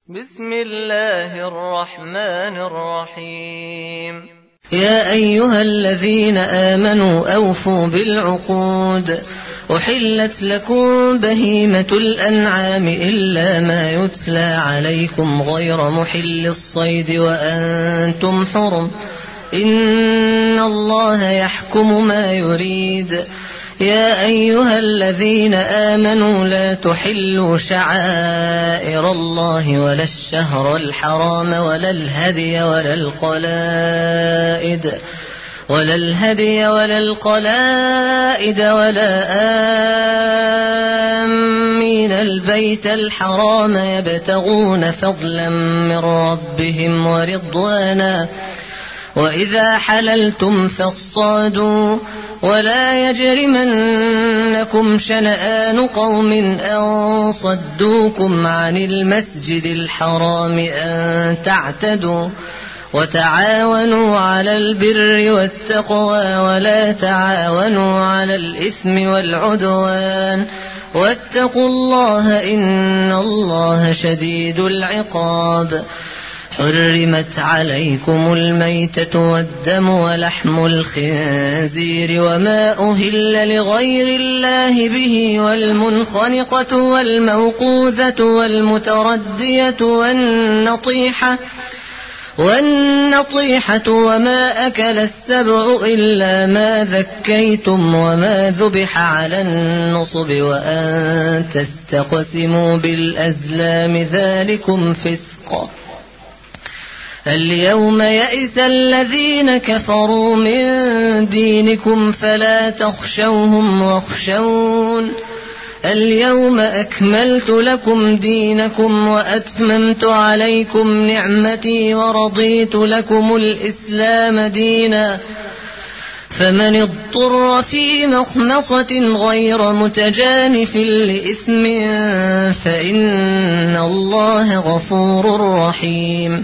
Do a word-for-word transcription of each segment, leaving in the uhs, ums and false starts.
بسم الله الرحمن الرحيم. يا أيها الذين آمنوا أوفوا بالعقود، أحلت لكم بهيمة الأنعام إلا ما يتلى عليكم غير محل الصيد وأنتم حرم، إن الله يحكم ما يريد. يا أيها الذين آمنوا لا تحلوا شعائر الله ولا الشهر الحرام ولا الهدي ولا القلائد ولا الهدي ولا القلائد ولا آمين البيت الحرام يبتغون فضلا من ربهم ورضوانا، وإذا حللتم فاصطادوا، ولا يجرمنكم شنآن قوم أن صدوكم عن المسجد الحرام أن تعتدوا، وتعاونوا على البر والتقوى ولا تعاونوا على الإثم والعدوان، واتقوا الله إن الله شديد العقاب. حرمت عليكم الميتة والدم ولحم الخنزير وما أهل لغير الله به، والمنخنقة والموقوذة والمتردية والنطيحة والنطيحة وما أكل السبع إلا ما ذكيتم وما ذبح على النصب وأن تستقسموا بالأزلام ذلكم فسق. اليوم يئس الذين كفروا من دينكم فلا تخشوهم واخشون، اليوم أكملت لكم دينكم وأتممت عليكم نعمتي ورضيت لكم الإسلام دينا، فمن اضطر في مخمصة غير متجانف لإثم فإن الله غفور رحيم.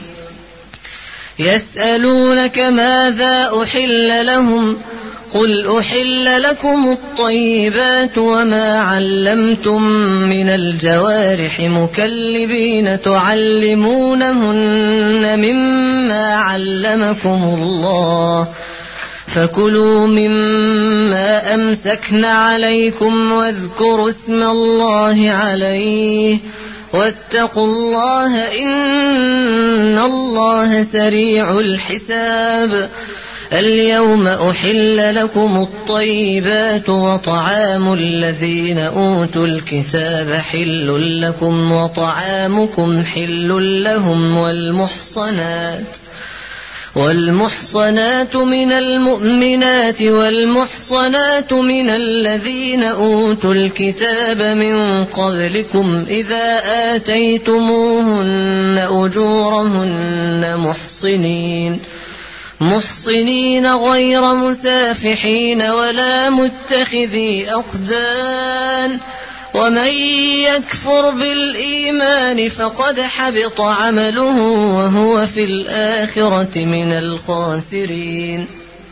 يسألونك ماذا أحل لهم، قل أحل لكم الطيبات وما علمتم من الجوارح مكلبين تعلمونهن مما علمكم الله، فكلوا مما أمسكن عليكم واذكروا اسم الله عليه، واتقوا الله إن الله سريع الحساب. اليوم أحل لكم الطيبات وطعام الذين أوتوا الكتاب حل لكم وطعامكم حل لهم، والمحصنات والمحصنات من المؤمنات والمحصنات من الذين أوتوا الكتاب من قبلكم إذا آتيتموهن أجورهن محصنين محصنين غير مسافحين ولا متخذي أخدان، ومن يكفر بالإيمان فقد حبط عمله وهو في الآخرة من الخاسرين.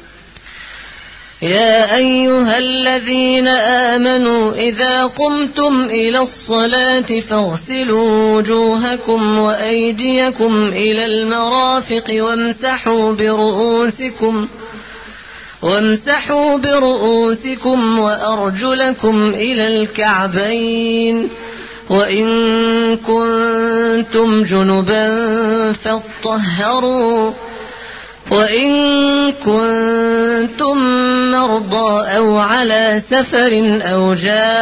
يا أيها الذين آمنوا إذا قمتم إلى الصلاة فاغسلوا وجوهكم وأيديكم إلى المرافق وامسحوا برؤوسكم وامسحوا برؤوسكم وأرجلكم إلى الكعبين، وإن كنتم جنبا فاطهروا، وإن كنتم مرضى أو على سفر أو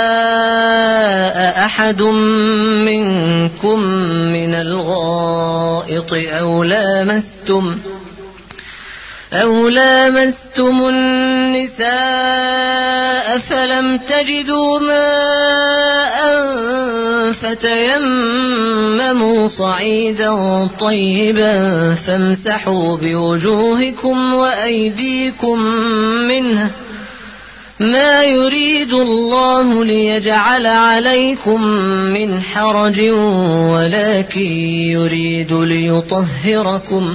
جاء أحد منكم من الغائط أو لامستم أو لامستم النساء فلم تجدوا ماء فتيمموا صعيدا طيبا فامسحوا بوجوهكم وأيديكم منه، ما يريد الله ليجعل عليكم من حرج ولكن يريد ليطهركم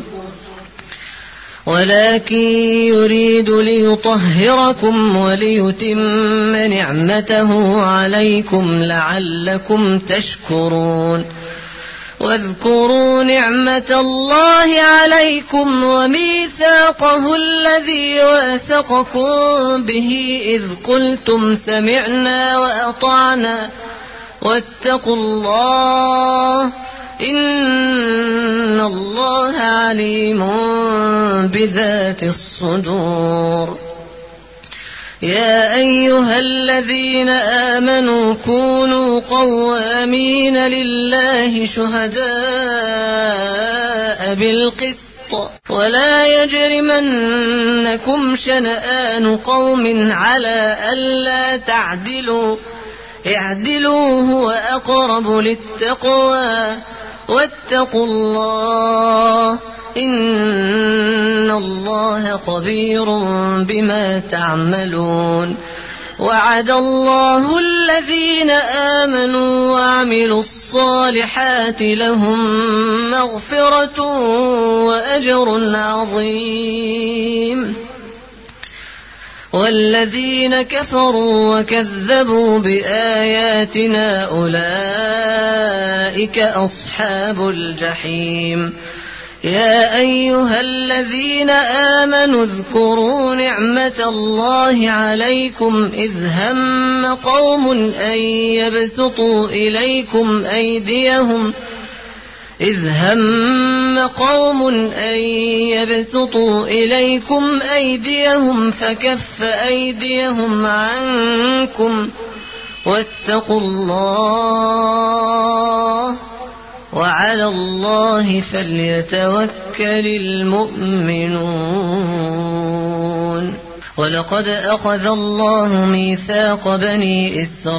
ولكن يريد ليطهركم وليتم نعمته عليكم لعلكم تشكرون. واذكروا نعمة الله عليكم وميثاقه الذي واثقكم به إذ قلتم سمعنا وأطعنا واتقوا الله إن الله عليم بذات الصدور. يا أيها الذين آمنوا كونوا قوامين لله شهداء بالقسط ولا يجرمنكم شنآن قوم على ألا تعدلوا اعدلوا هو أقرب للتقوى واتقوا الله إن الله خبير بما تعملون. وعد الله الذين آمنوا وعملوا الصالحات لهم مغفرة وأجر عظيم. والذين كفروا وكذبوا بآياتنا أولئك أصحاب الجحيم. يا أيها الذين آمنوا اذكروا نعمة الله عليكم إذ هم قوم أن يبسطوا إليكم أيديهم إذ هم قوم أن يبسطوا إليكم أيديهم فكف أيديهم عنكم واتقوا الله وعلى الله فليتوكل المؤمنون. ولقد أخذ الله ميثاق بني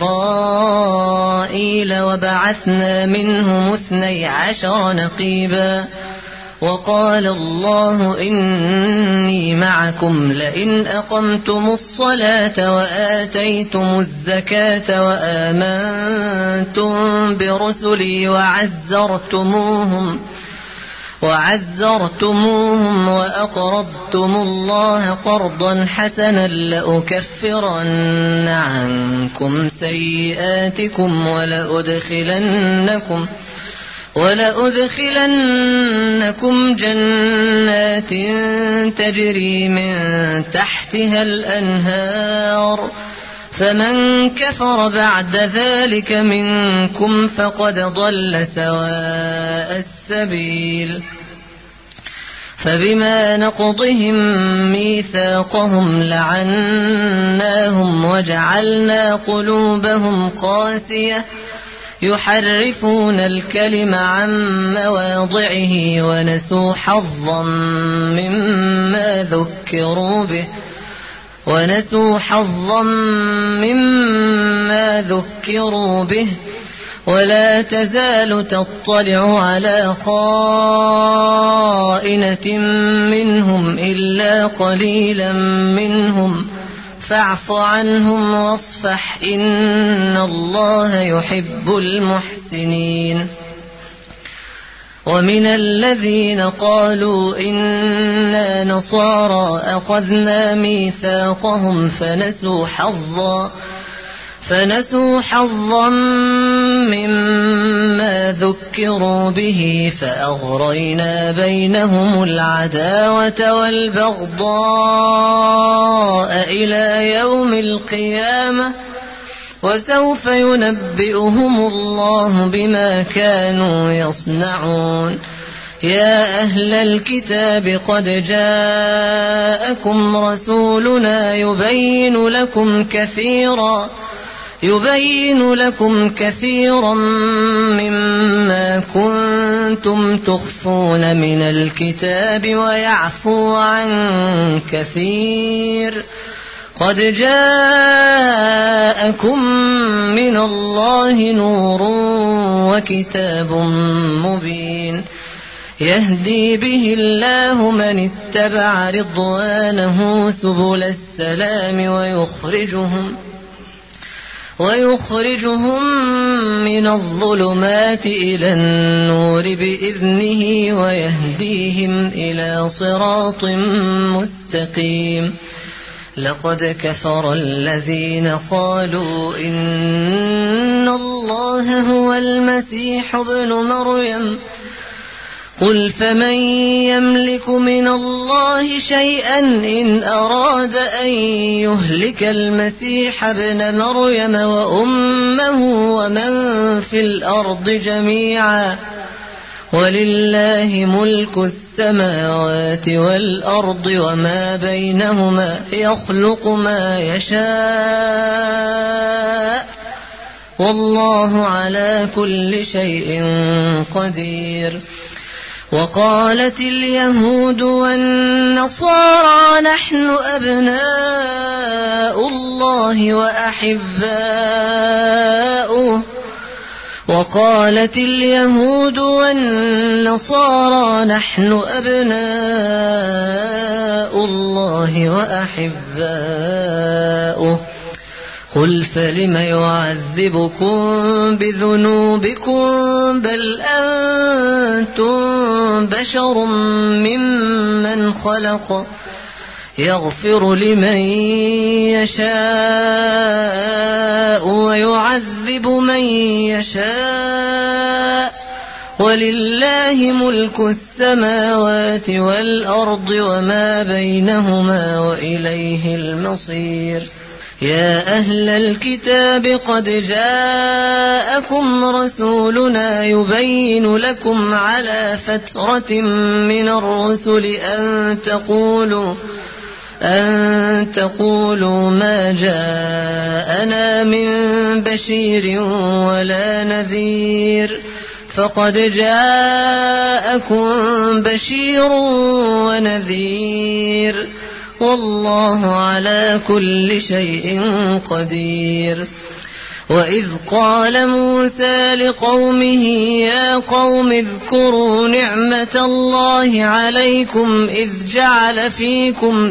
إسرائيل وبعثنا منهم اثني عشر نقيبا وقال الله إني معكم لئن أقمتم الصلاة وآتيتم الزكاة وآمنتم برسلي وعزرتموهم وعزرتموهم وأقرضتم الله قرضا حسنا لأكفرن عنكم سيئاتكم ولأدخلنكم ولأدخلنكم جنات تجري من تحتها الأنهار فمن كفر بعد ذلك منكم فقد ضل سواء السبيل. فبما نقضهم ميثاقهم لعناهم وجعلنا قلوبهم قاسية يحرفون الكلم عن مواضعه ونسوا حظا مما ذكروا به ونسوا حظا مما ذكروا به ولا تزال تطلع على خائنة منهم إلا قليلا منهم فاعف عنهم واصفح إن الله يحب المحسنين. ومن الذين قالوا إنا نصارى أخذنا ميثاقهم فنسوا حظا فنسوا حظا مما ذكروا به فأغرينا بينهم العداوة والبغضاء إلى يوم القيامة وسوف ينبئهم الله بما كانوا يصنعون. يا أهل الكتاب قد جاءكم رسولنا يبين لكم كثيرا يبين لكم كثيرا مما كنتم تخفون من الكتاب ويعفو عن كثير. قد جاءكم من الله نور وكتاب مبين يهدي به الله من اتبع رضوانه سبل السلام ويخرجهم ويخرجهم من الظلمات إلى النور بإذنه ويهديهم إلى صراط مستقيم. لقد كفر الذين قالوا إن الله هو المسيح ابن مريم قل فمن يملك من الله شيئا إن أراد أن يهلك المسيح ابن مريم وأمه ومن في الأرض جميعا ولله ملك السماوات والأرض وما بينهما يخلق ما يشاء والله على كل شيء قدير. وقالت اليهود والنصارى نحن أبناء الله وأحباؤه وقالت اليهود والنصارى نحن أبناء الله وأحباؤه قل فلم يعذبكم بذنوبكم بل أنتم بشر ممن خلق يغفر لمن يشاء ويعذب من يشاء ولله ملك السماوات والأرض وما بينهما وإليه المصير. يا أهل الكتاب قد جاءكم رسولنا يبين لكم على فترة من الرسل أن تقولوا أن تقولوا ما جاءنا من بشير ولا نذير فقد جاءكم بشير ونذير والله على كل شيء قدير. وإذ قال موسى لقومه يا قوم اذكروا نعمة الله عليكم إذ جعل فيكم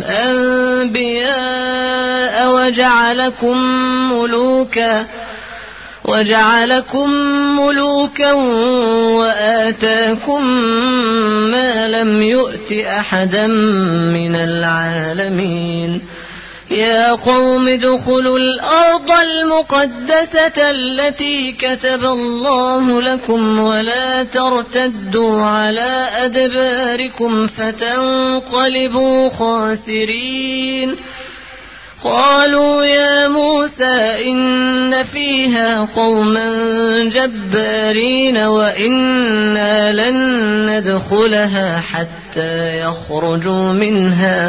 أنبياء وجعلكم ملوكا وجعلكم ملوكا وآتاكم ما لم يؤت أحدا من العالمين. يا قوم ادخلوا الأرض المقدسة التي كتب الله لكم ولا ترتدوا على أدباركم فتنقلبوا خاسرين. قالوا يا موسى إن فيها قوما جبارين وإنا لن ندخلها حتى يخرجوا منها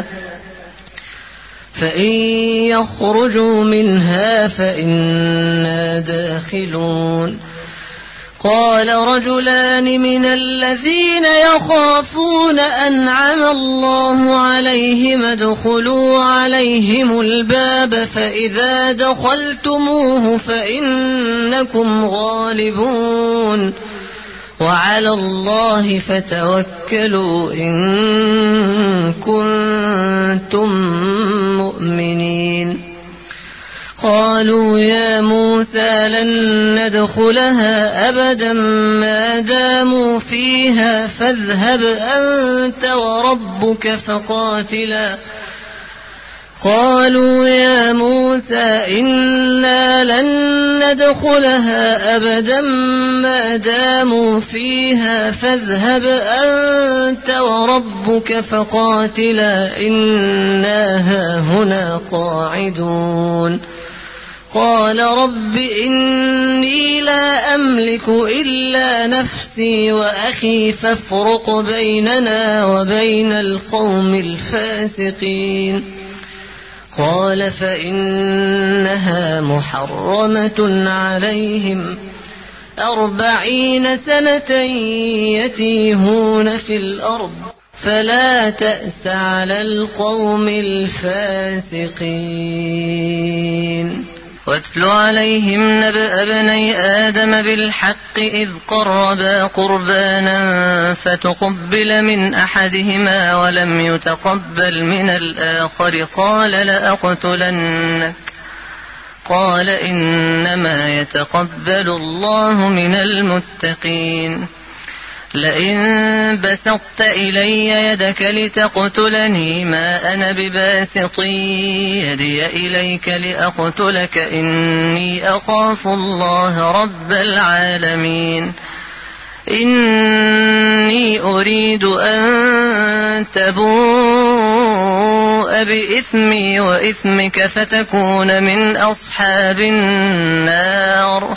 فإن يخرجوا منها فإنا داخلون. قال رجلان من الذين يخافون أنعم الله عليهم ادخلوا عليهم الباب فإذا دخلتموه فإنكم غالبون وعلى الله فتوكلوا إن كنتم مؤمنين. قالوا يا موسى لن ندخلها أبدا ما داموا فيها فاذهب أنت وربك فقاتلا. قالوا يا موسى إنا لن ندخلها أبدا ما داموا فيها فاذهب أنت وربك فقاتلا إنا هاهنا قاعدون. قال رب إني لا أملك إلا نفسي وأخي فافرق بيننا وبين القوم الفاسقين. قال فإنها محرمة عليهم أربعين سنة يتيهون في الأرض فلا تأس على القوم الفاسقين. واتل عليهم نبأ ابني آدم بالحق إذ قربا قربانا فتقبل من أحدهما ولم يتقبل من الآخر قال لأقتلنك قال إنما يتقبل الله من المتقين. لئن بسطت إلي يدك لتقتلني ما أنا بباسط يدي إليك لأقتلك إني أخاف الله رب العالمين إني أريد أن تبوء بإثمي وإثمك فتكون من أصحاب النار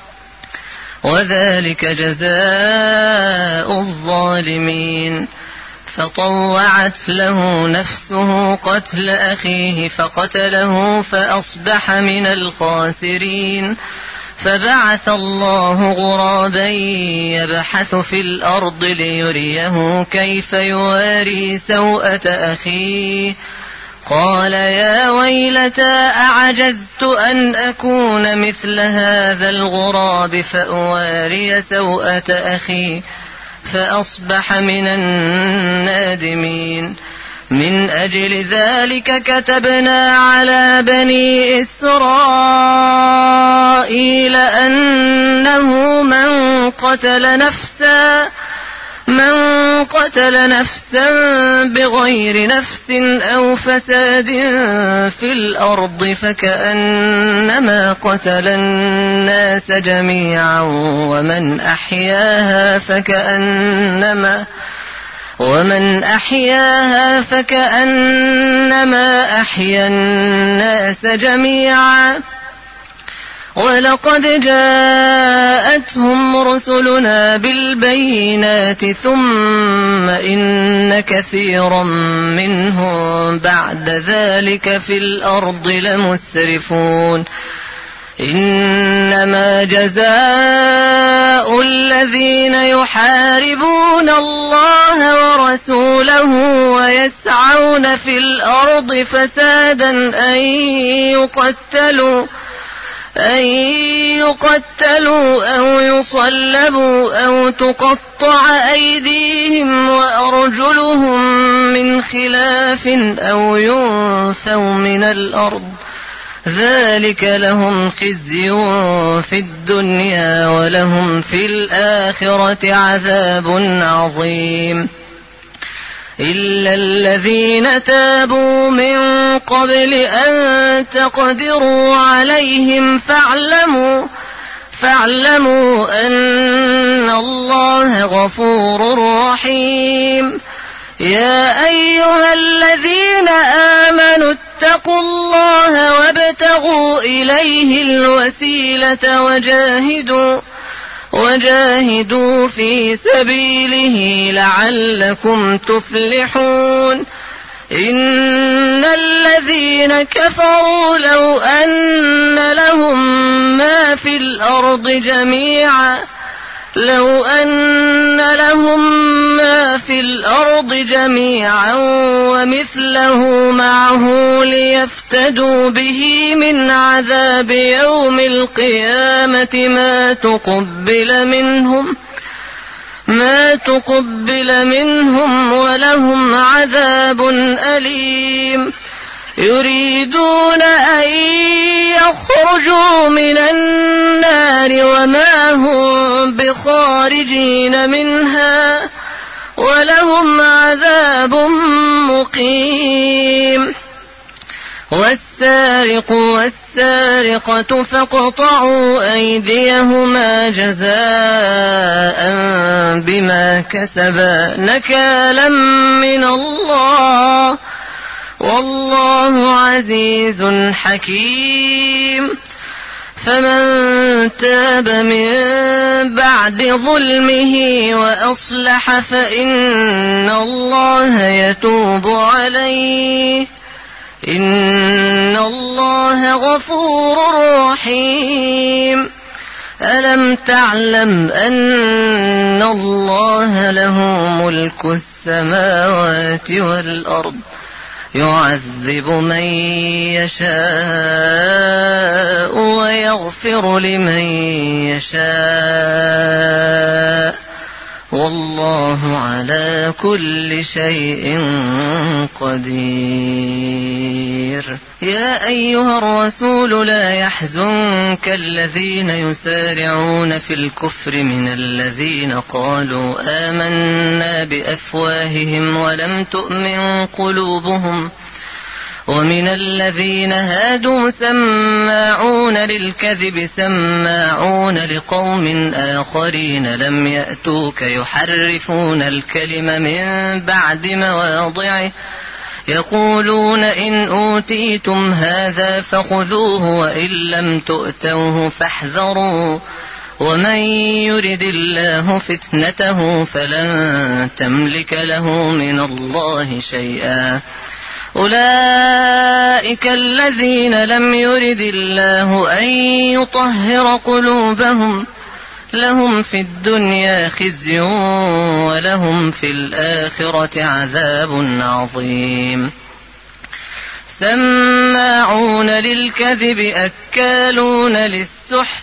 وذلك جزاء الظالمين. فطوعت له نفسه قتل أخيه فقتله فأصبح من الخاسرين. فبعث الله غرابا يبحث في الأرض ليريه كيف يواري سوءة أخيه قال يا ويلتى أعجزت أن أكون مثل هذا الغراب فأواري سوءة أخي فأصبح من النادمين. من أجل ذلك كتبنا على بني إسرائيل أنه من قتل نفسا من قتل نفسا بغير نفس أو فساد في الأرض فكأنما قتل الناس جميعا ومن أحياها فكأنما ومن أحياها فكأنما أحيا الناس جميعا ولقد جاءتهم رسلنا بالبينات ثم إن كثيرا منهم بعد ذلك في الأرض لمسرفون. إنما جزاء الذين يحاربون الله ورسوله ويسعون في الأرض فسادا أن يقتلوا أن يقتلوا أو يصلبوا أو تقطع أيديهم وأرجلهم من خلاف أو ينفوا من الأرض ذلك لهم خزي في الدنيا ولهم في الآخرة عذاب عظيم. إلا الذين تابوا من قبل أن تقدروا عليهم فاعلموا فاعلموا أن الله غفور رحيم. يا أيها الذين آمنوا اتقوا الله وابتغوا إليه الوسيلة وجاهدوا وجاهدوا في سبيله لعلكم تفلحون. إن الذين كفروا لو أن لهم ما في الأرض جميعا لو أن لهم ما في الأرض جميعا ومثله معه ليفتدوا به من عذاب يوم القيامة ما تقبل منهم ما تقبل منهم ولهم عذاب أليم. يريدون أن يخرجوا من النار وما هم بخارجين منها ولهم عذاب مقيم. والسارق والسارقة فاقطعوا أيديهما جزاء بما كسبا نكالا من الله والله عزيز حكيم. فمن تاب من بعد ظلمه وأصلح فإن الله يتوب عليه إن الله غفور رحيم. ألم تعلم أن الله له ملك السماوات والأرض يعذب من يشاء ويغفر لمن يشاء والله على كل شيء قدير. يا أيها الرسول لا يحزنك الذين يسارعون في الكفر من الذين قالوا آمنا بأفواههم ولم تؤمن قلوبهم، ومن الذين هادوا سماعون للكذب سماعون لقوم آخرين لم يأتوك يحرفون الكلم من بعد مواضعه، يقولون إن أوتيتم هذا فخذوه وإن لم تؤتوه فاحذروا، ومن يرد الله فتنته فلن تملك له من الله شيئا. أولئك الذين لم يرد الله أن يطهر قلوبهم، لهم في الدنيا خزي ولهم في الآخرة عذاب عظيم. سماعون للكذب أكالون للسحت،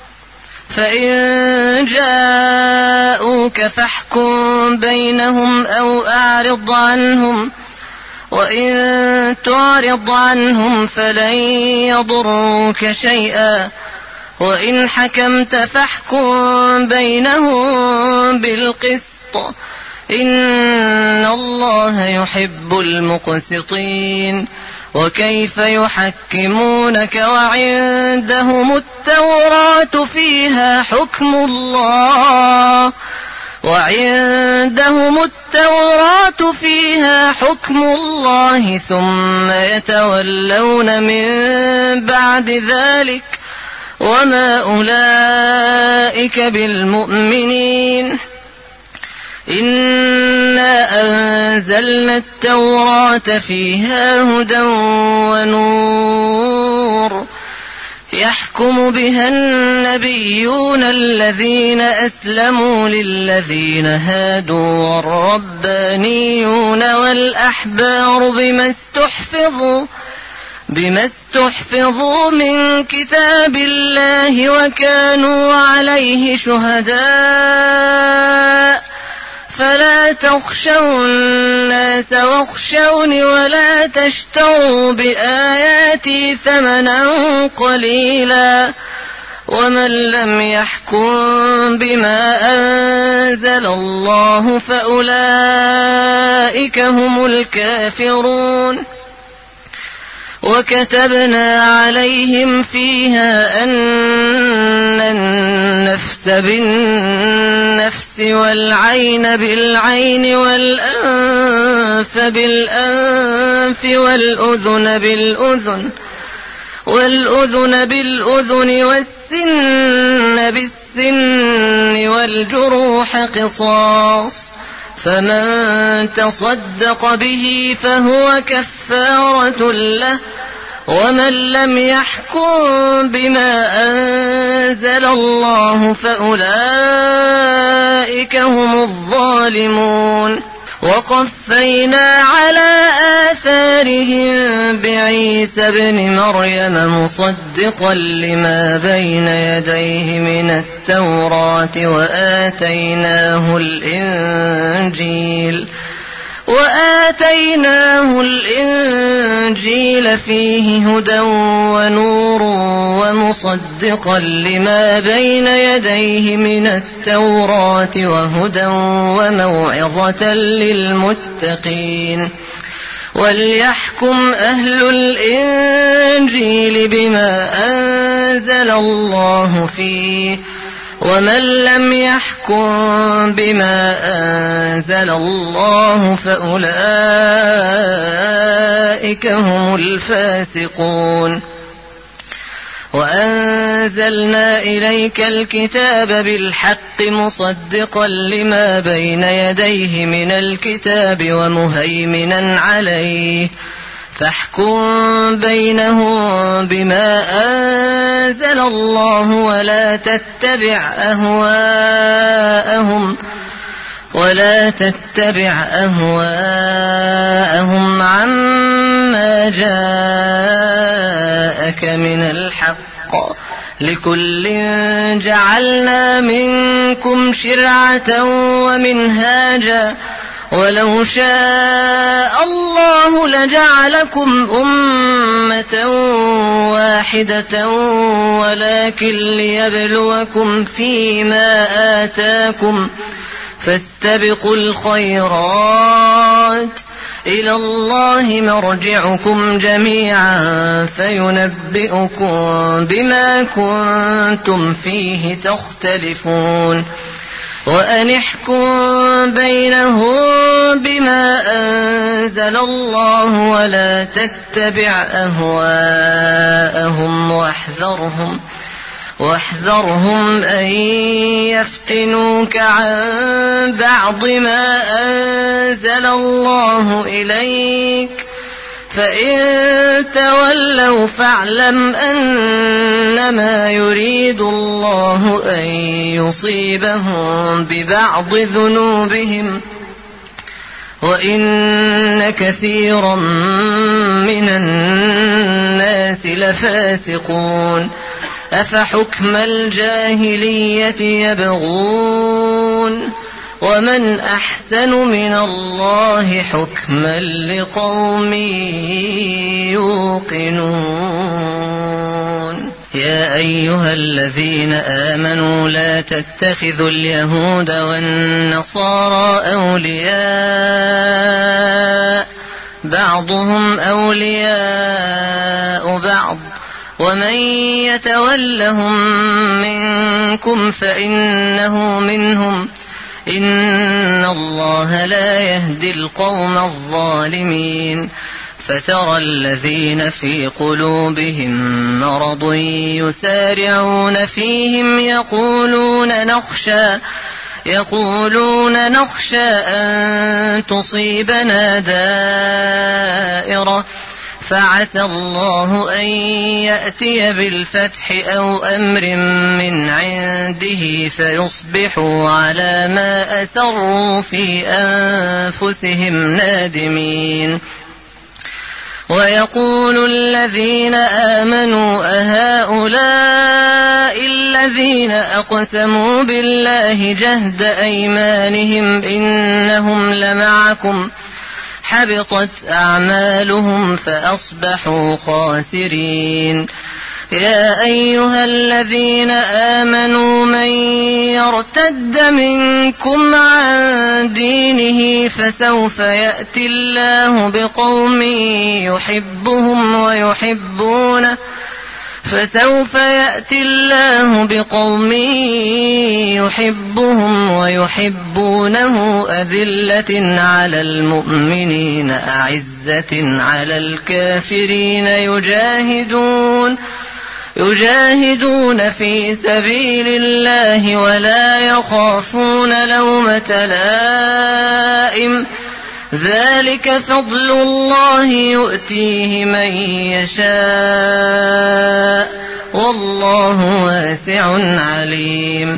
فإن جاءوك فاحكم بينهم أو أعرض عنهم، وإن تعرض عنهم فلن يضروك شيئا، وإن حكمت فاحكم بينهم بالقسط، إن الله يحب المقسطين. وكيف يحكمونك وعندهم التوراة فيها حكم الله وعندهم التوراة فيها حكم الله ثم يتولون من بعد ذلك وما أولئك بالمؤمنين. إنا أنزلنا التوراة فيها هدى ونور يحكم بها النبيون الذين أسلموا للذين هادوا والربانيون والأحبار بما استحفظوا بما استحفظوا من كتاب الله وكانوا عليه شهداء، فلا تخشوا الناس واخشوني ولا تشتروا بآياتي ثمنا قليلا، ومن لم يحكم بما أنزل الله فأولئك هم الكافرون. وكتبنا عليهم فيها أن النفس بالنفس والعين بالعين والأنف بالأنف والأذن بالأذن والأذن بالأذن والسن بالسن والجروح قصاص، فمن تصدق به فهو كفارة له، ومن لم يحكم بما أنزل الله فأولئك هم الظالمون. وقفينا على آثارهم بعيسى ابن مريم مصدقا لما بين يديه من التوراة وآتيناه الإنجيل وآتيناه الإنجيل فيه هدى ونور ومصدقا لما بين يديه من التوراة وهدى وموعظة للمتقين. وليحكم أهل الإنجيل بما أنزل الله فيه، ومن لم يحكم بما أنزل الله فأولئك هم الفاسقون. وأنزلنا إليك الكتاب بالحق مصدقا لما بين يديه من الكتاب ومهيمنا عليه، فاحكم بينهم بما أنزل الله ولا تتبع أهواءهم ولا تتبع أهواءهم عما جاءك من الحق، لكل جعلنا منكم شرعة ومنهاجا ولو شاء الله لجعلكم أمة واحدة ولكن ليبلوكم فيما آتاكم فاستبقوا الخيرات إلى الله مرجعكم جميعا فينبئكم بما كنتم فيه تختلفون وأن احكم بينهم بما أنزل الله ولا تتبع أهواءهم واحذرهم واحذرهم أن يفتنوك عن بعض ما أنزل الله إليك فإن تولوا فاعلم أنما يريد الله أن يصيبهم ببعض ذنوبهم وإن كثيرا من الناس لفاسقون أفحكم الجاهلية يبغون ومن أحسن من الله حكما لقوم يوقنون يا أيها الذين آمنوا لا تتخذوا اليهود والنصارى أولياء بعضهم أولياء بعض ومن يتولهم منكم فإنه منهم إن الله لا يهدي القوم الظالمين فترى الذين في قلوبهم مرض يسارعون فيهم يقولون نخشى يقولون نخشى أن تصيبنا دائرة فعسى الله أن يأتي بالفتح أو أمر من عنده فيصبحوا على ما أسروا في أنفسهم نادمين ويقول الذين آمنوا أهؤلاء الذين أقسموا بالله جهد أيمانهم إنهم لمعكم حبطت أعمالهم فأصبحوا خاسرين يا أيها الذين آمنوا من يرتد منكم عن دينه فسوف يأتي الله بقوم يحبهم ويحبونه فسوف يأتي الله بقوم يحبهم ويحبونه أذلة على المؤمنين أعزة على الكافرين يجاهدون يجاهدون في سبيل الله ولا يخافون لومة لائم ذلك فضل الله يؤتيه من يشاء والله واسع عليم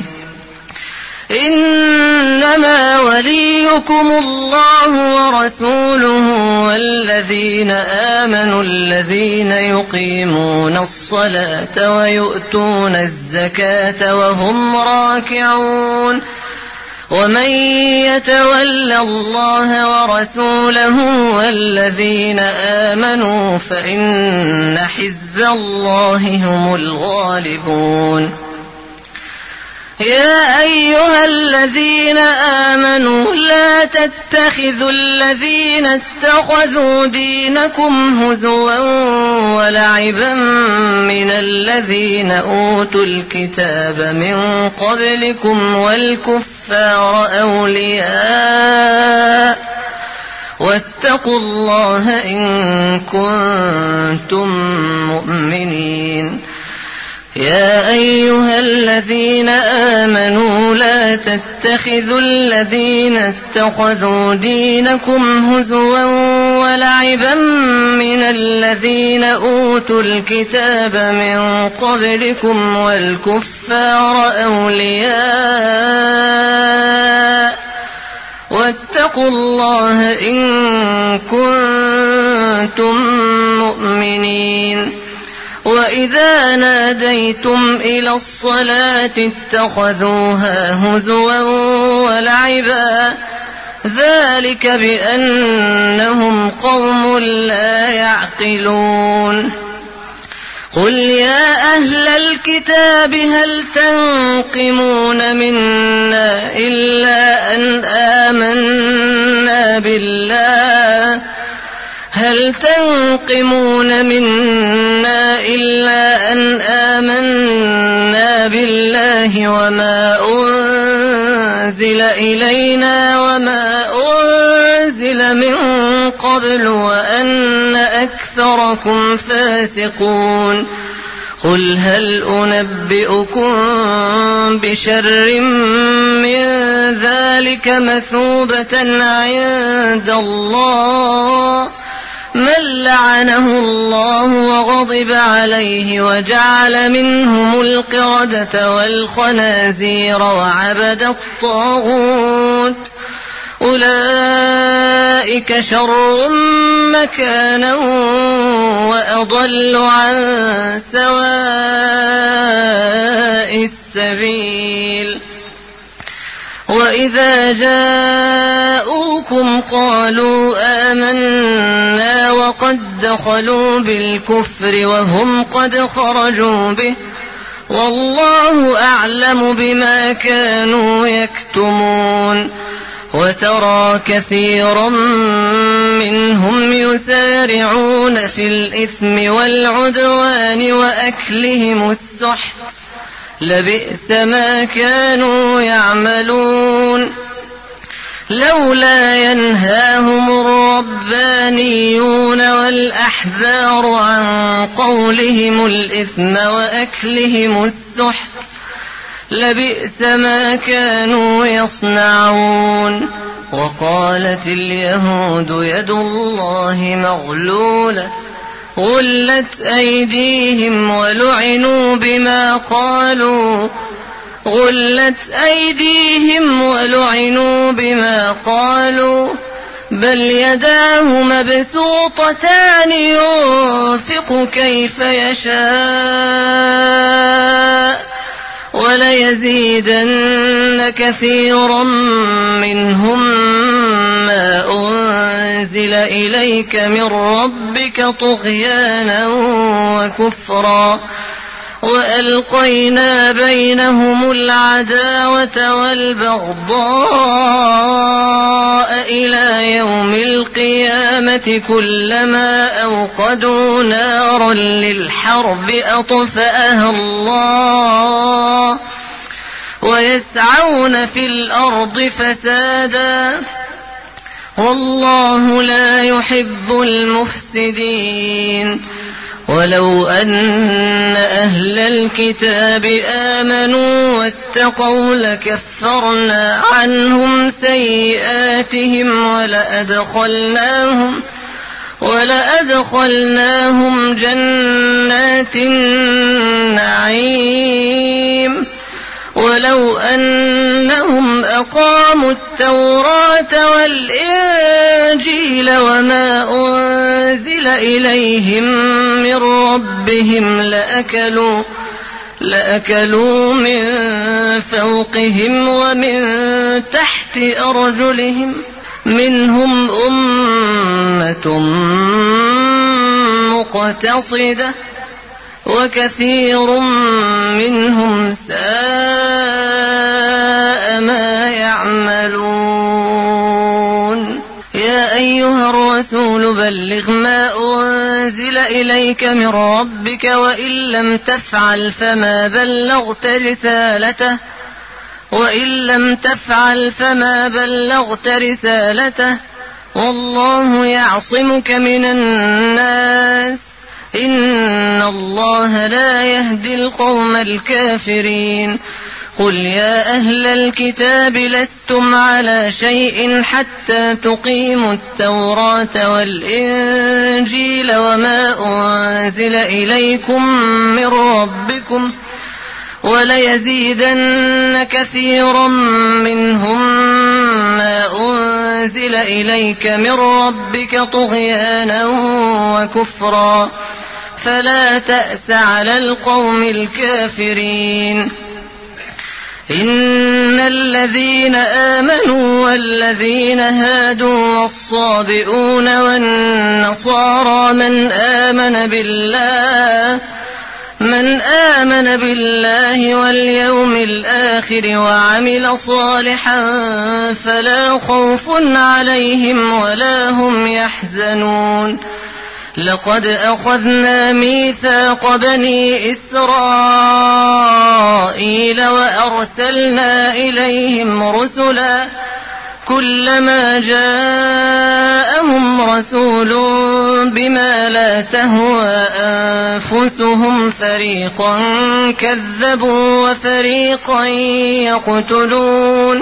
إنما وليكم الله ورسوله والذين آمنوا الذين يقيمون الصلاة ويؤتون الزكاة وهم راكعون ومن يتول الله ورسوله والذين آمنوا فإن حزب الله هم الغالبون يا أيها الذين آمنوا لا تتخذوا الذين اتخذوا دينكم هزوا ولعبا من الذين أوتوا الكتاب من قبلكم والكفار أولياء واتقوا الله إن كنتم مؤمنين يا أيها الذين آمنوا لا تتخذوا الذين اتخذوا دينكم هزوا ولعبا من الذين أوتوا الكتاب من قبلكم والكفار أولياء واتقوا الله إن كنتم مؤمنين وإذا ناديتم إلى الصلاة اتخذوها هزوا ولعبا ذلك بأنهم قوم لا يعقلون. قل يا أهل الكتاب هل تنقمون منا إلا أن آمنا بالله هل تنقمون منا إلا أن آمنا بالله وما أنزل إلينا وما أنزل من قبل وأن أكثركم فاسقون. قل هل أنبئكم بشر من ذلك مثوبة عند الله من لعنه الله وغضب عليه وجعل منهم القردة والخنازير وعبد الطاغوت أولئك شر مكانا وأضل عن سواء السبيل. وإذا جاءوكم قالوا آمنا وقد دخلوا بالكفر وهم قد خرجوا به والله أعلم بما كانوا يكتمون. وترى كثيرا منهم يسارعون في الإثم والعدوان وأكلهم السحت لبئس ما كانوا يعملون. لولا ينهاهم الربانيون والأحبار عن قولهم الإثم وأكلهم السحت لبئس ما كانوا يصنعون. وقالت اليهود يد الله مغلولة غلت أيديهم ولعنوا بما قالوا غلت أيديهم ولعنوا بما قالوا بل يداه مبسوطتان ينفق كيف يشاء وليزيدن كثيرا منهم ما أنزل إليك من ربك طغيانا وكفرا وألقينا بينهم العداوة والبغضاء إلى يوم القيامة كلما أوقدوا نارا للحرب أطفأها الله ويسعون في الأرض فسادا والله لا يحب المفسدين. ولو أن أهل الكتاب آمنوا واتقوا لكفرنا عنهم سيئاتهم ولأدخلناهم ولأدخلناهم جنات النعيم ولو أنهم أقاموا التوراة والإنجيل وما أنزل إليهم من ربهم لأكلوا لأكلوا من فوقهم ومن تحت أرجلهم منهم أمة مقتصدة وكثير منهم ساء ما يعملون. يا أيها الرسول بلغ ما أنزل إليك من ربك وإن لم تفعل فما بلغت رسالته وإن لم تفعل فما بلغت رسالته والله يعصمك من الناس إن الله لا يهدي القوم الكافرين. قل يا أهل الكتاب لستم على شيء حتى تقيموا التوراة والإنجيل وما أنزل إليكم من ربكم وليزيدن كثيرا منهم ما أنزل إليك من ربك طغيانا وكفرا فلا تأس على القوم الكافرين إن الذين آمنوا والذين هادوا والصابئون والنصارى من آمن بالله من آمن بالله واليوم الآخر وعمل صالحا فلا خوف عليهم ولا هم يحزنون لقد أخذنا ميثاق بني إسرائيل وأرسلنا إليهم رسلا كلما جاءهم رسول بما لا تهوى أنفسهم فريقا كذبوا وفريقا يقتلون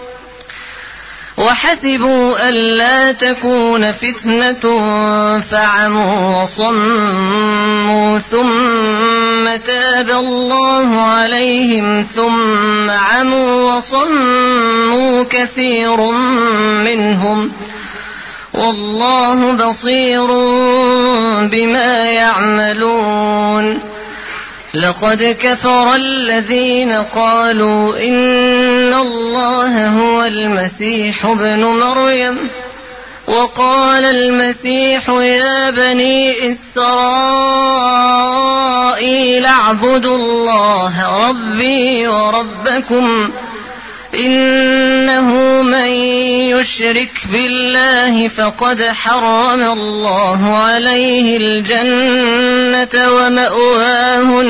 وحسبوا ألا تكون فتنة فعموا وصموا ثم تاب الله عليهم ثم عموا وصموا كثير منهم والله بصير بما يعملون لقد كفر الذين قالوا إن الله هو المسيح ابن مريم وقال المسيح يا بني إسرائيل اعبدوا الله ربي وربكم إنه من يشرك بالله فقد حرم الله عليه الجنة ومأواه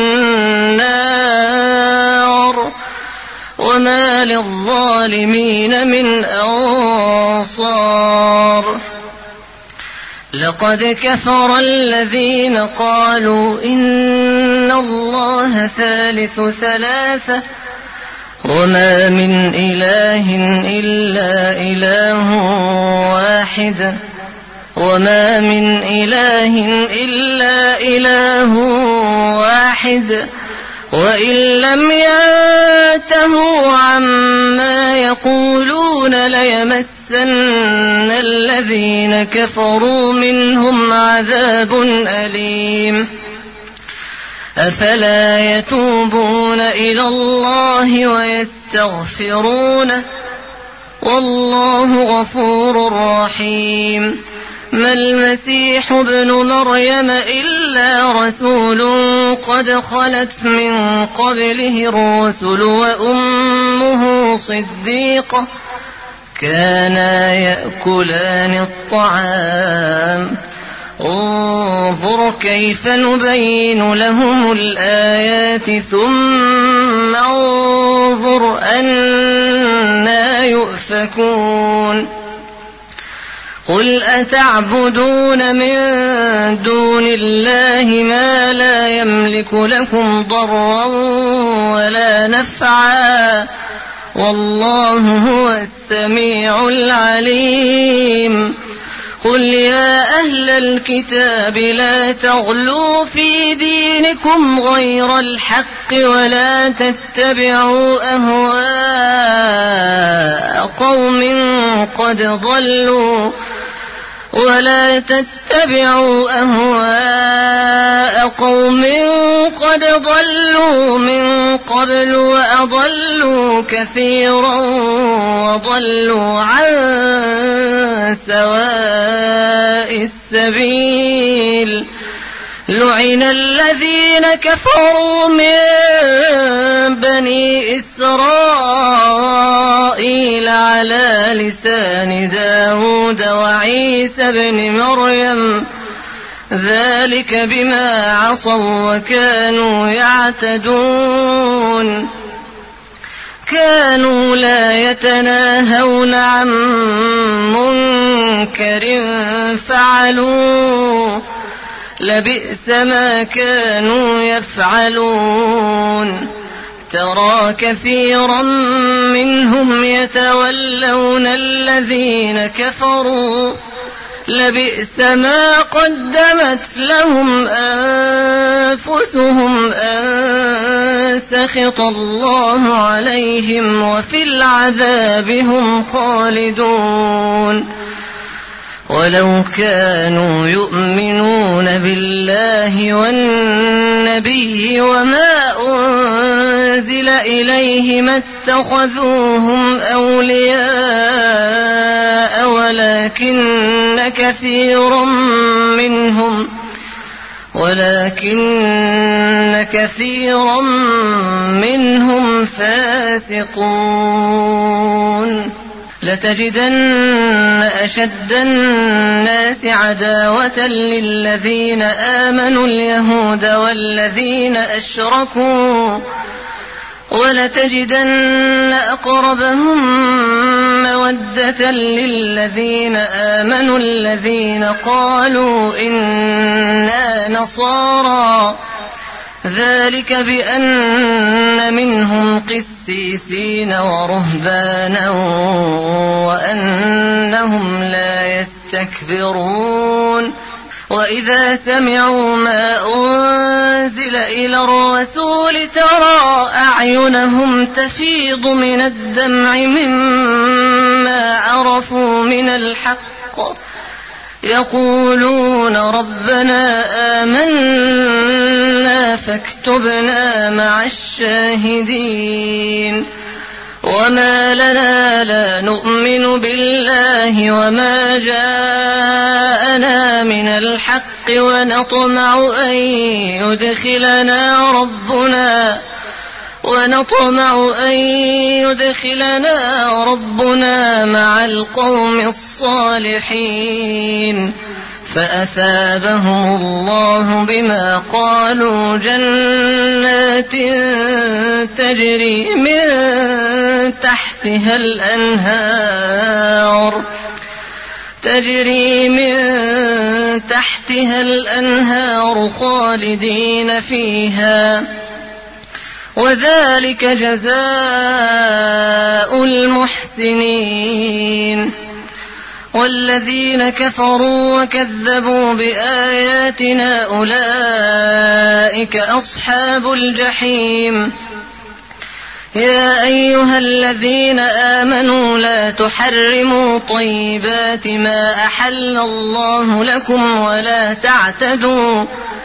النار وما للظالمين من أنصار لقد كفر الذين قالوا إن الله ثالث ثلاثة وما من إله إلا إله واحد وما من إله إلا إله واحد وإن لم ينتهوا عما يقولون ليمسن الذين كفروا منهم عذاب أليم أفلا يتوبون إلى الله ويستغفرونه والله غفور رحيم ما المسيح ابن مريم إلا رسول قد خلت من قبله الرسل وأمه صديقة كانا يأكلان الطعام انظر كيف نبين لهم الآيات ثم انظر أنا يؤفكون قل أتعبدون من دون الله ما لا يملك لكم ضرا ولا نفعا والله هو السميع العليم قل يا أهل الكتاب لا تغلوا في دينكم غير الحق ولا تتبعوا أهواء قوم قد ضلوا ولا تتبعوا أهواء قوم قد ضلوا من قبل وأضلوا كثيرا وضلوا عن سواء السبيل لعن الذين كفروا من بني إسرائيل على لسان داود وعيسى بن مريم ذلك بما عصوا وكانوا يعتدون كانوا لا يتناهون عن منكر فعلوه لبئس ما كانوا يفعلون ترى كثيرا منهم يتولون الذين كفروا لبئس ما قدمت لهم أنفسهم أن سخط الله عليهم وفي العذاب هم خالدون ولو كانوا يؤمنون بالله والنبي وما أنزل إليه ما اتخذوهم أولياء ولكن كثيرا منهم ولكن كثيرا منهم فاسقون. لتجدن أشد الناس عداوة للذين آمنوا اليهود والذين أشركوا ولتجدن أقربهم مودة للذين آمنوا الذين قالوا إنا نصارى ذلك بأن منهم قسيسين ورهبانا وأنهم لا يستكبرون. وإذا سمعوا ما أنزل إلى الرسول ترى أعينهم تفيض من الدمع مما عرفوا من الحق يقولون ربنا آمنا فاكتبنا مع الشاهدين. وما لنا لا نؤمن بالله وما جاءنا من الحق ونطمع أن يدخلنا ربنا ونطمع أن يدخلنا ربنا مع القوم الصالحين. فأثابهم الله بما قالوا جنات تجري من تحتها الأنهار تجري من تحتها الأنهار خالدين فيها وذلك جزاء المحسنين. والذين كفروا وكذبوا بآياتنا أولئك أصحاب الجحيم. يا أيها الذين آمنوا لا تحرموا طيبات ما أحل الله لكم ولا تعتدوا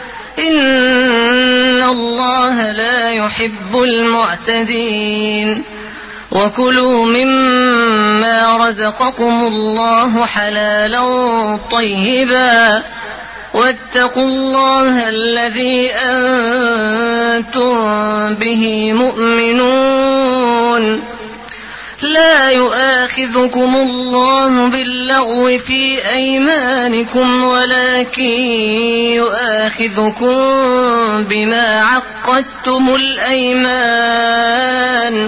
إن الله لا يحب المعتدين. وكلوا مما رزقكم الله حلالا طيبا واتقوا الله الذي أنتم به مؤمنون. لا يؤاخذكم الله باللغو في أيمانكم ولكن يؤاخذكم بما عقدتم الأيمان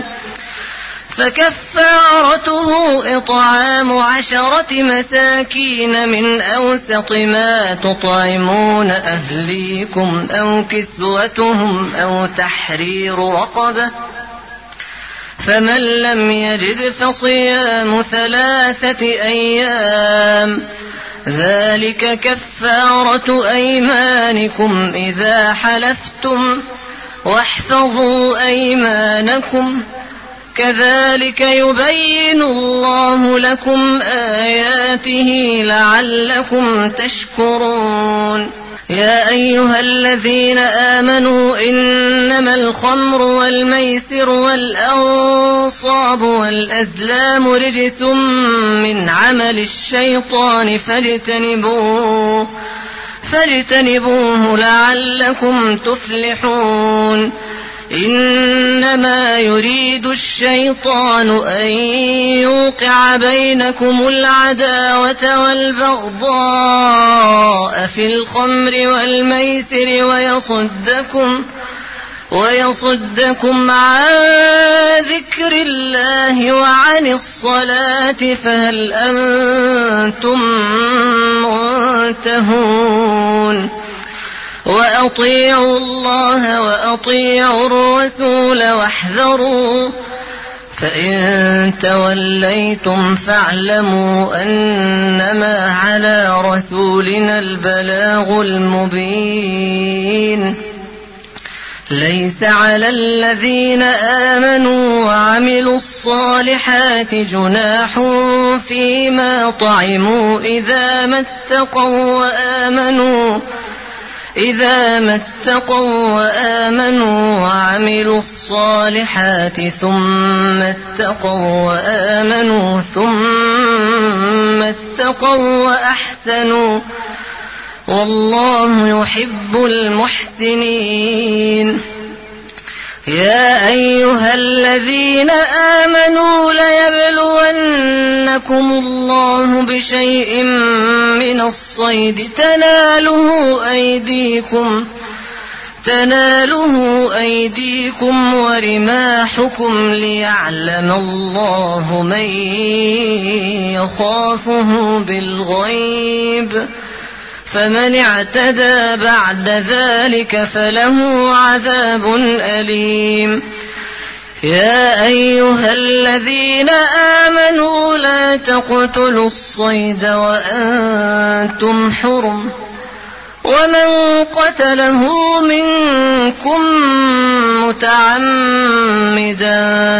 فكفارته إطعام عشرة مساكين من أوسط ما تطعمون أهليكم أو كسوتهم أو تحرير رقبة فمن لم يجد فصيام ثلاثة أيام ذلك كفارة أيمانكم إذا حلفتم واحفظوا أيمانكم كذلك يبين الله لكم آياته لعلكم تشكرون. يا أيها الذين آمنوا إنما الخمر والميسر والأنصاب والأزلام رجس من عمل الشيطان فاجتنبوه فاجتنبوه لعلكم تفلحون. إنما يريد الشيطان أن يوقع بينكم العداوة والبغضاء في الخمر والميسر ويصدكم ويصدكم عن ذكر الله وعن الصلاة فهل أنتم منتهون. وأطيعوا الله وأطيعوا الرسول واحذروا فإن توليتم فاعلموا أنما على رسولنا البلاغ المبين. ليس على الذين آمنوا وعملوا الصالحات جناح فيما طعموا إذا ما اتقوا وآمنوا إذا ما اتقوا وآمنوا وعملوا الصالحات ثم اتقوا وآمنوا ثم اتقوا وأحسنوا والله يحب المحسنين. يا أيها الذين آمنوا ليبلونكم الله بشيء من الصيد تناله أيديكم تناله أيديكم ورماحكم ليعلم الله من يخافه بالغيب فمن اعتدى بعد ذلك فله عذاب أليم. يا أيها الذين آمنوا لا تقتلوا الصيد وأنتم حرم ومن قتله منكم متعمدا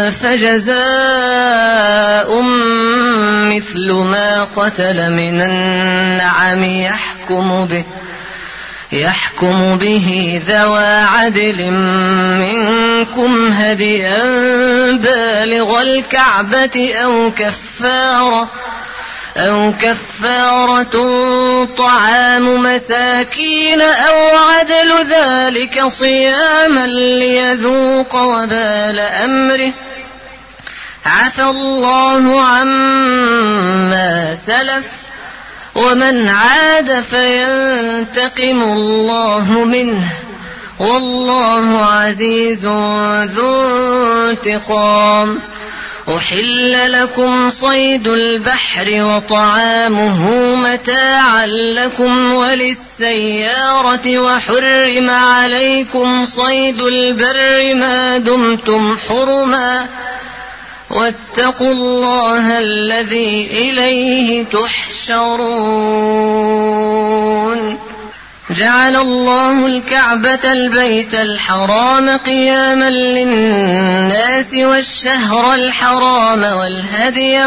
فجزاء مثل ما قتل من النعم يحكم به يحكم به ذوى عدل منكم هديا بالغ الكعبة أو كفارة أو كفارة طعام مساكين أو عدل ذلك صياما ليذوق وبال أمره عفى الله عما سلف ومن عاد فينتقم الله منه والله عزيز ذو انتقام. أحل لكم صيد البحر وطعامه متاعا لكم وللسيارة وحرم عليكم صيد البر ما دمتم حرما واتقوا الله الذي إليه تحشرون. جعل الله الكعبة البيت الحرام قياما للناس والشهر الحرام والهدي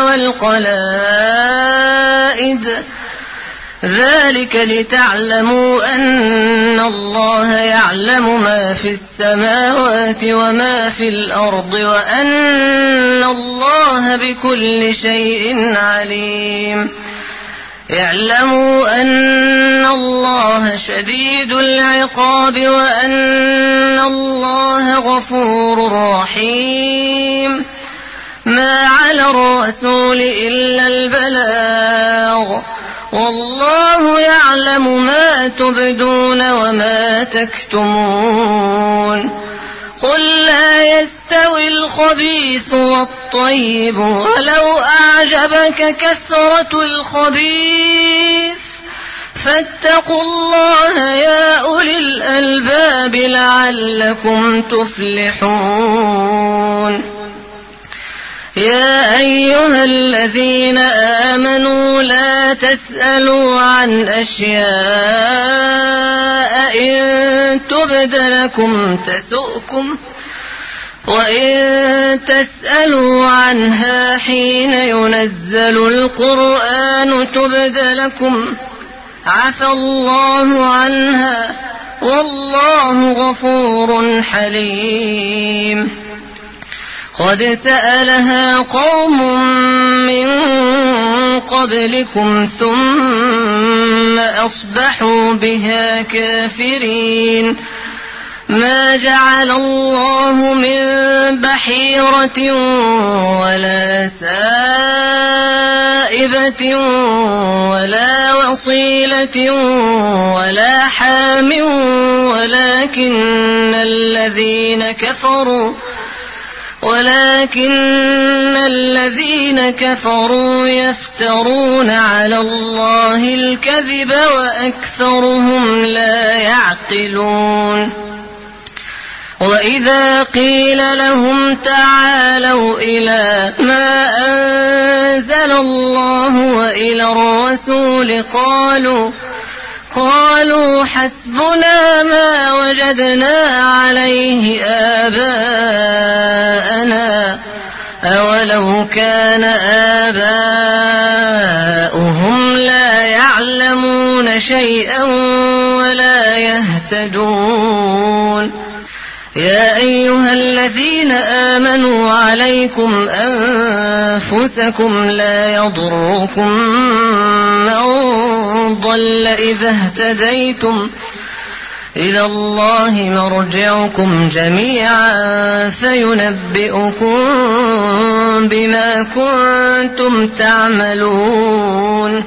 والقلائد ذلك لتعلموا أن الله يعلم ما في السماوات وما في الأرض وأن الله بكل شيء عليم. اعلموا أن الله شديد العقاب وأن الله غفور رحيم. ما على الرسول إلا البلاغ والله يعلم ما تبدون وما تكتمون. قل لا يستوي الخبيث والطيب ولو أعجبك كثرة الخبيث فاتقوا الله يا أولي الألباب لعلكم تفلحون. يا أيها الذين آمنوا لا تسألوا عن أشياء إن تبد لكم تسؤكم وإن تسألوا عنها حين ينزل القرآن تبد لكم عفى الله عنها والله غفور حليم. قد سألها قوم من قبلكم ثم أصبحوا بها كافرين. ما جعل الله من بحيرة ولا سائبة ولا وصيلة ولا حام ولكن الذين كفروا ولكن الذين كفروا يفترون على الله الكذب وأكثرهم لا يعقلون. وإذا قيل لهم تعالوا إلى ما أنزل الله وإلى الرسول قالوا قالوا حسبنا ما وجدنا عليه آباءنا أولو كان آباؤهم لا يعلمون شيئا ولا يهتدون يا أيها الذين آمنوا عليكم أنفسكم لا يضركم من ضل إذا اهتديتم إلى الله مرجعكم جميعا فينبئكم بما كنتم تعملون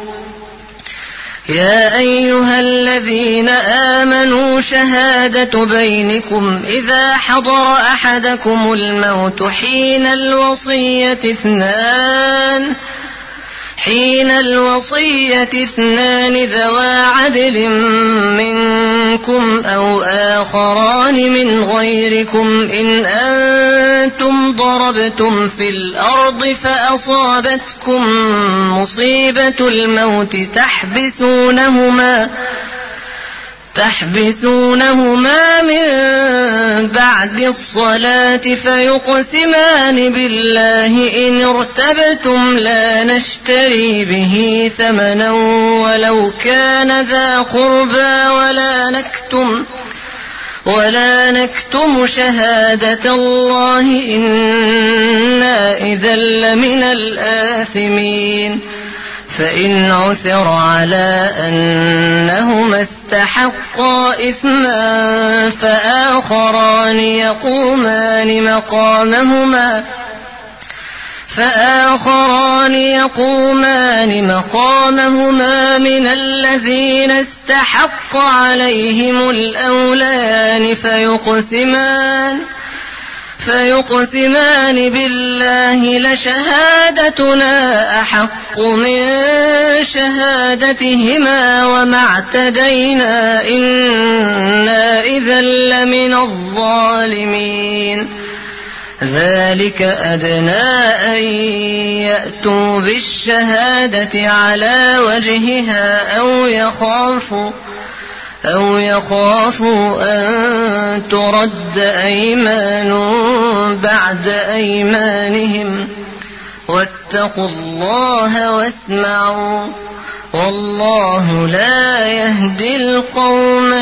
يا أيها الذين آمنوا شهادة بينكم إذا حضر أحدكم الموت حين الوصية اثنان حين الوصية اثنان ذوى عدل منكم أو آخران من غيركم إن أنتم ضربتم في الأرض فأصابتكم مصيبة الموت تحبسونهما تحبسونهما من بعد الصلاة فيقسمان بالله إن ارتبتم لا نشتري به ثمنا ولو كان ذا قربى ولا نكتم ولا نكتم شهادة الله إنا إذا لمن الآثمين فإن عثر على أنهما استحقا إثما فآخران يقومان مقامهما فآخران يقومان مقامهما من الذين استحق عليهم الأوليان فيقسمان فيقسمان بالله لشهادتنا أحق من شهادتهما وما اعتدينا إنا إذا لمن الظالمين ذلك أدنى أن يأتوا بالشهادة على وجهها أو يخافوا أو يخافوا أن ترد أيمان بعد أيمانهم واتقوا الله واسمعوا والله لا يهدي القوم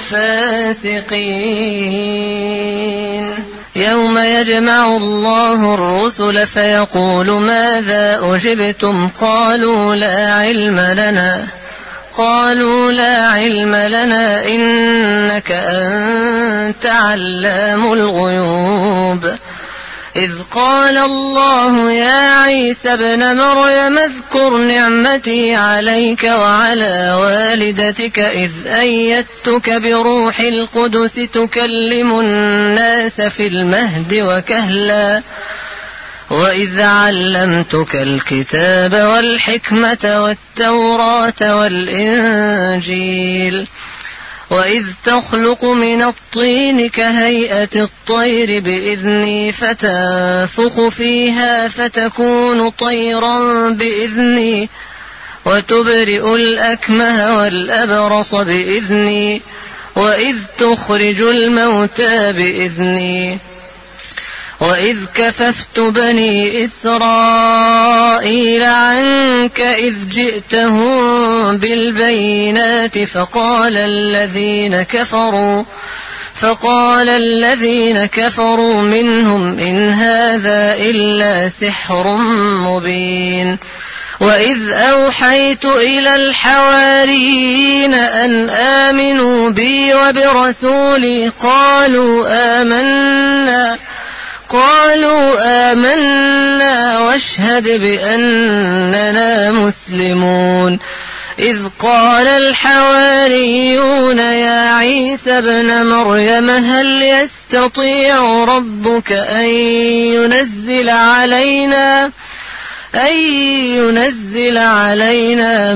الفاسقين يوم يجمع الله الرسل فيقول ماذا أجبتم قالوا لا علم لنا قالوا لا علم لنا إنك أنت علام الغيوب إذ قال الله يا عيسى ابن مريم اذكر نعمتي عليك وعلى والدتك إذ أيدتك بروح القدس تكلم الناس في المهد وكهلا وإذ علمتك الكتاب والحكمة والتوراة والإنجيل وإذ تخلق من الطين كهيئة الطير بإذني فتنفخ فيها فتكون طيرا بإذني وتبرئ الأكمه والأبرص بإذني وإذ تخرج الموتى بإذني وإذ كففت بني إسرائيل عنك إذ جئتهم بالبينات فقال الذين كفروا فقال الذين كفروا منهم إن هذا إلا سحر مبين وإذ أوحيت إلى الحواريين أن آمنوا بي وبرسولي قالوا آمنا قالوا آمنا واشهد بأننا مسلمون إذ قال الحواريون يا عيسى ابن مريم هل يستطيع ربك أن ينزل علينا أن ينزل علينا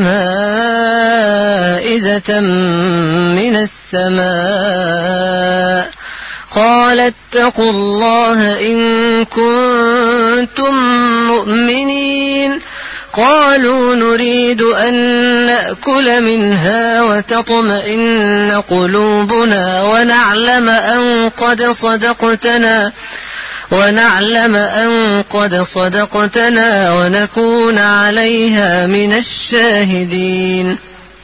مائدة من السماء قال اتقوا الله إن كنتم مؤمنين قالوا نريد أن نأكل منها وتطمئن قلوبنا ونعلم أن قد صدقتنا ونعلم أن قد صدقتنا ونكون عليها من الشاهدين.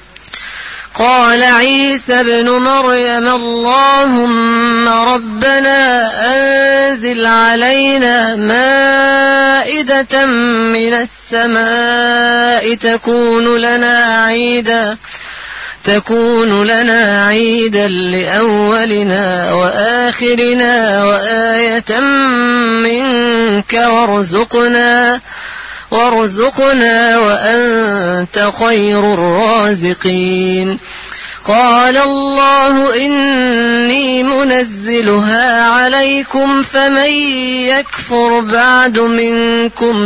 قال عيسى ابن مريم اللهم ربنا أنزل علينا مائدة من السماء تكون لنا عيدا تكون لنا عيدا لأولنا وآخرنا وآية منك وارزقنا وارزقنا وأنت خير الرازقين. قال الله إني منزلها عليكم فمن يكفر بعد منكم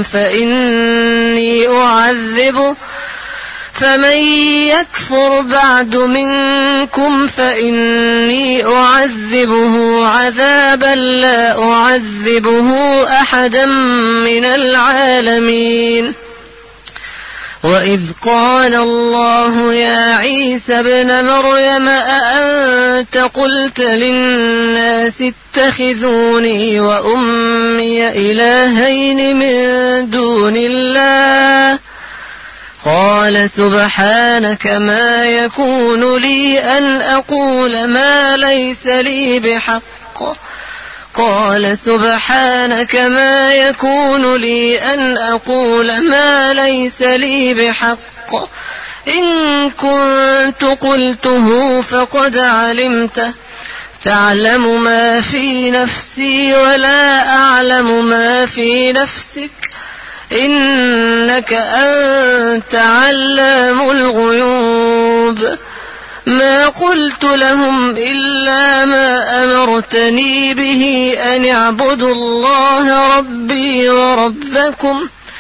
فإني أعذبه فمن يكفر بعد منكم فإني أعذبه عذابا لا أعذبه أحدا من العالمين. وإذ قال الله يا عيسى ابن مريم أأنت قلت للناس اتخذوني وأمي إلهين من دون الله قال سبحانك ما يكون لي أن أقول ما ليس لي بحق قال سبحانك ما يكون لي أن أقول ما ليس لي بحق إن كنت قلته فقد علمته تعلم ما في نفسي ولا أعلم ما في نفسك إنك أنت علام الغيوب. ما قلت لهم إلا ما أمرتني به أن اعبدوا الله ربي وربكم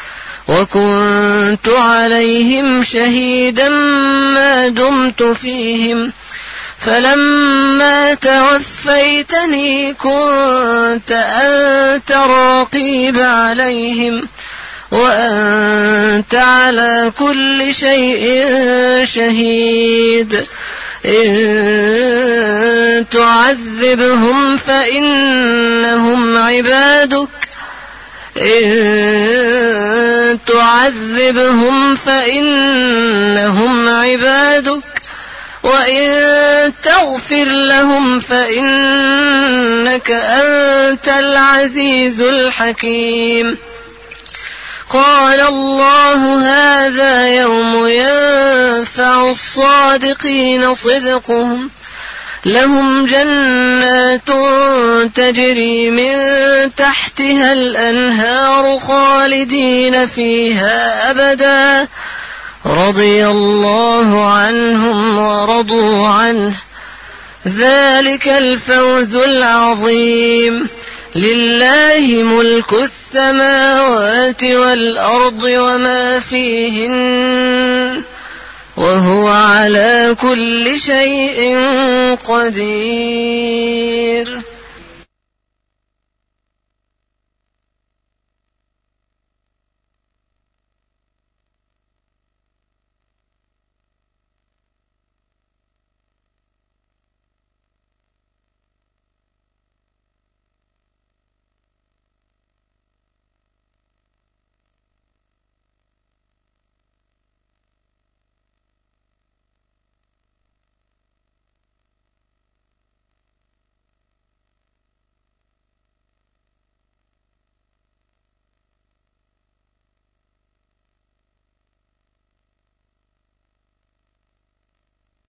وكنت عليهم شهيدا ما دمت فيهم فلما توفيتني كنت أنت الرقيب عليهم وأنت على كل شيء شهيد. إن تعذبهم فإنهم عبادك إن تعذبهم فإنهم عبادك وإن تغفر لهم فإنك أنت العزيز الحكيم. قال الله هذا يوم ينفع الصادقين صدقهم لهم جنات تجري من تحتها الأنهار خالدين فيها أبدا رضي الله عنهم ورضوا عنه ذلك الفوز العظيم. لله ملك السماوات والأرض وما فيهن وهو على كل شيء قدير.